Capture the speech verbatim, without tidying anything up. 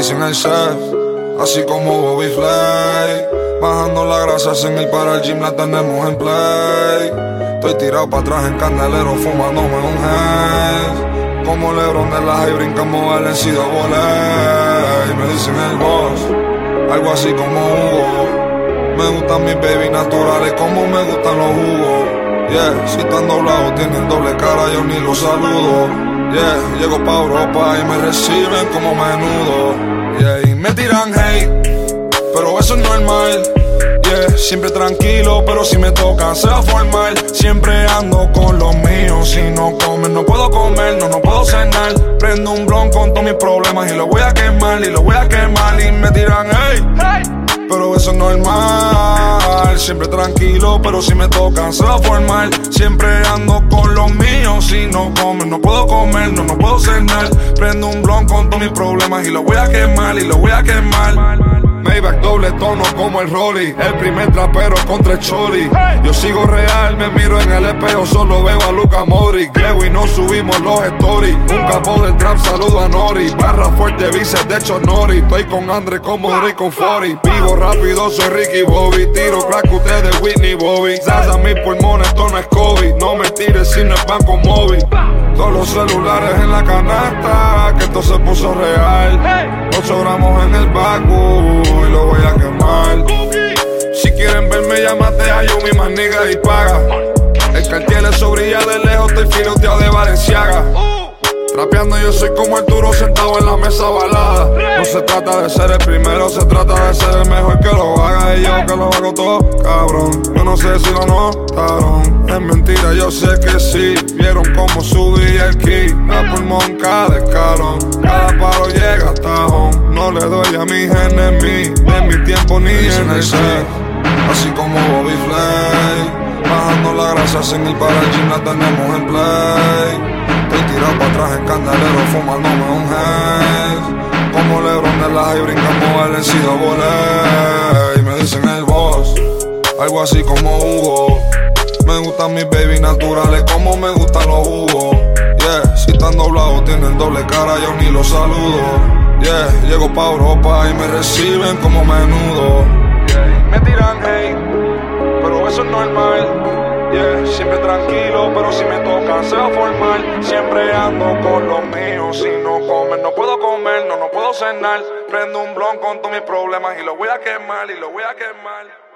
dicen el chef, así como Bobby Flay. Bajando la grasa sin ir para el gym, la tenemos en play. Estoy tirado para atrás en candelero, fumándome un haze. Como Lebron de la high, brincamos el encido volé. Y me dicen el boss, algo así como Hugo. Me gustan mis baby naturales como me gustan los jugos. Yeah, si están doblados tienen doble cara, yo ni los saludo. Yeah, llego pa' Europa y me reciben como menudo. Yeah, y me tiran hate, pero eso es normal. Yeah, siempre tranquilo, pero si me tocan se va a formar. Siempre ando con los míos, si no comen no puedo comer, no, no puedo cenar. Prendo un blon con todos mis problemas y lo voy a quemar, y lo voy a quemar. Y me tiran hey, hey, pero eso es normal. Siempre tranquilo, pero si me tocan se va a formar. Siempre ando con los míos, si no comen no puedo comer, no, no puedo cenar. Prendo un blon con todos mis problemas y lo voy a quemar, y lo voy a quemar. Maybach doble tono como el Rolly, el primer trapero contra el Chori. Yo sigo real, me miro en el espejo, solo veo a Luka Modric. Llego y no subimos los stories, un capo del trap, saludo a Nori. Barra fuerte, bíceps de hecho Nori. Estoy con Andre como Rick con Fori. Vivo rápido, soy Ricky Bobby. Tiro crack, ustedes Whitney Bobby. Salsa mis pulmones, esto no es COVID. No me tires si no es banco móvil. Todos los celulares en la canasta, que esto se puso real. Ocho gramos en el bacu y lo voy a quemar. Si quieren verme, llámate a yo, mi más nigga y paga. El cartier eso brilla de lejos, estoy filoteado de Valenciaga. Rapeando yo soy como Arturo sentado en la mesa balada. No se trata de ser el primero, se trata de ser el mejor que lo haga. Y yo que lo hago todo, cabrón. Yo no sé si lo notaron. Es mentira, yo sé que sí. Vieron cómo subí el ki. A pulmón cada escalón. Cada palo llega hasta tajón. No le doy a mis enemigos. En mi tiempo ni en el set. Así como Bobby Flay. Bajando la grasa sin ir para el gym, la tenemos en play. Estoy tirado para atrás en candelero, fumándome un haze. Como Lebron de la high, brincamos el encido volé. Y me dicen el boss, algo así como Hugo. Me gustan mis baby naturales como me gustan los jugos. Yeah, si están doblados tienen doble cara, yo ni los saludo. Yeah, llego pa' Europa y me reciben como menudo. Yeah, me tiran hate, pero eso es normal. Yeah, siempre tranquilo, pero si me tocan se va a formar. Siempre ando con los míos, si no comen no puedo comer, no, no puedo cenar. Prendo un blon con todos mis problemas y lo voy a quemar, y lo voy a quemar.